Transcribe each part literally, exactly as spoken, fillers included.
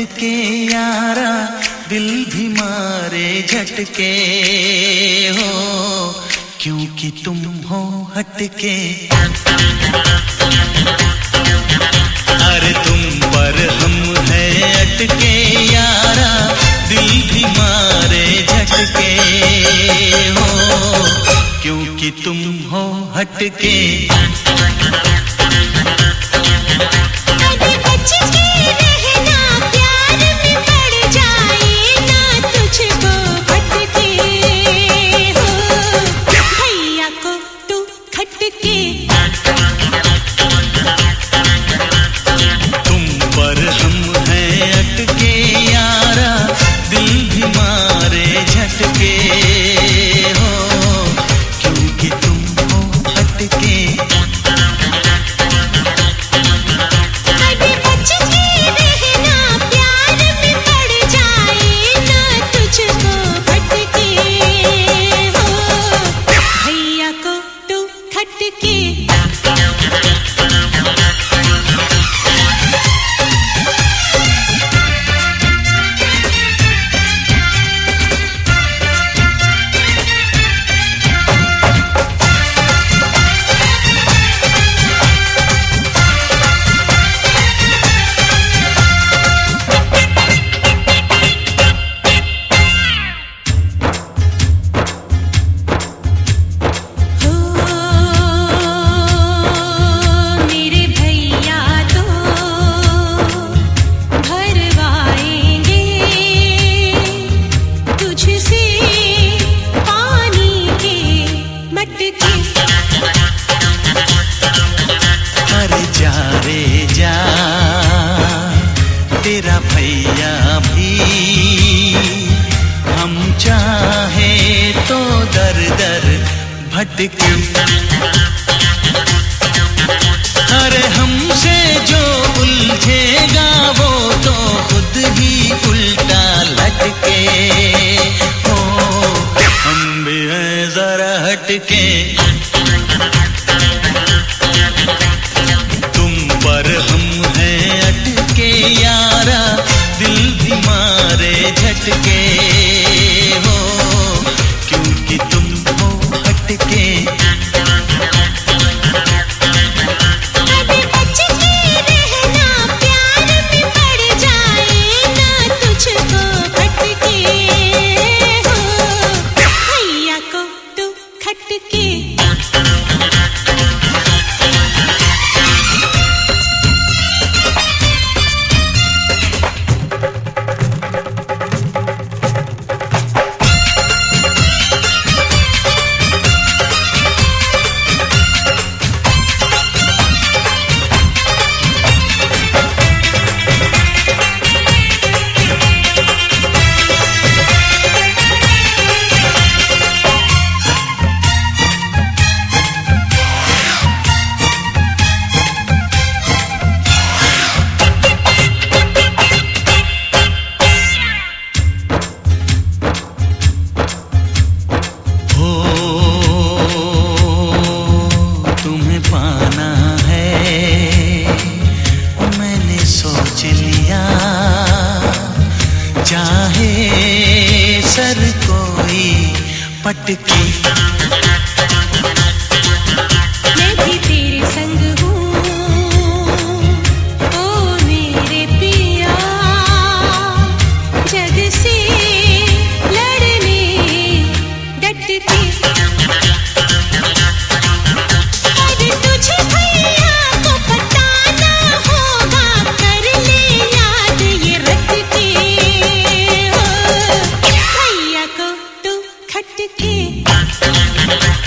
हटके यारा दिल भी मारे झटके हो, क्योंकि तुम हो हटके। अरे तुम पर हम हैं अटके यारा दिल भी मारे झटके हो, क्योंकि तुम हो हटके। तुम पर हम हैं अटके यारा दिल भी मारे झटके हो, क्योंकि तुम हो हटके। अरे जा रे जा तेरा भैया भी, हम चाहे तो दर दर भटके। अरे हमसे जो उलझेगा वो तो खुद ही उल्टा लटके हो, हम भी हैं जरा हटके। तुम पर हम हैं अटके यारा दिल भी मारे झटके हो, क्योंकि तुम हो हटके। चाहे सर कोई पटके, मैं भी तेरे संग हूँ ओ मेरे पिया, जग से लड़ने डट के। अरे तुझे भैया को बताना होगा, कर ले याद ये रट के हो, भैया को तू खटके।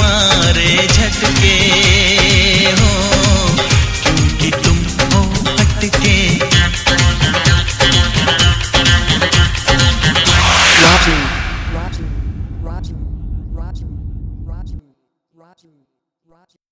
मारे झटके हो, क्योंकि तुम हो हटके। Raju, Raju, Raju, Raju, Raju, Raju, Raju.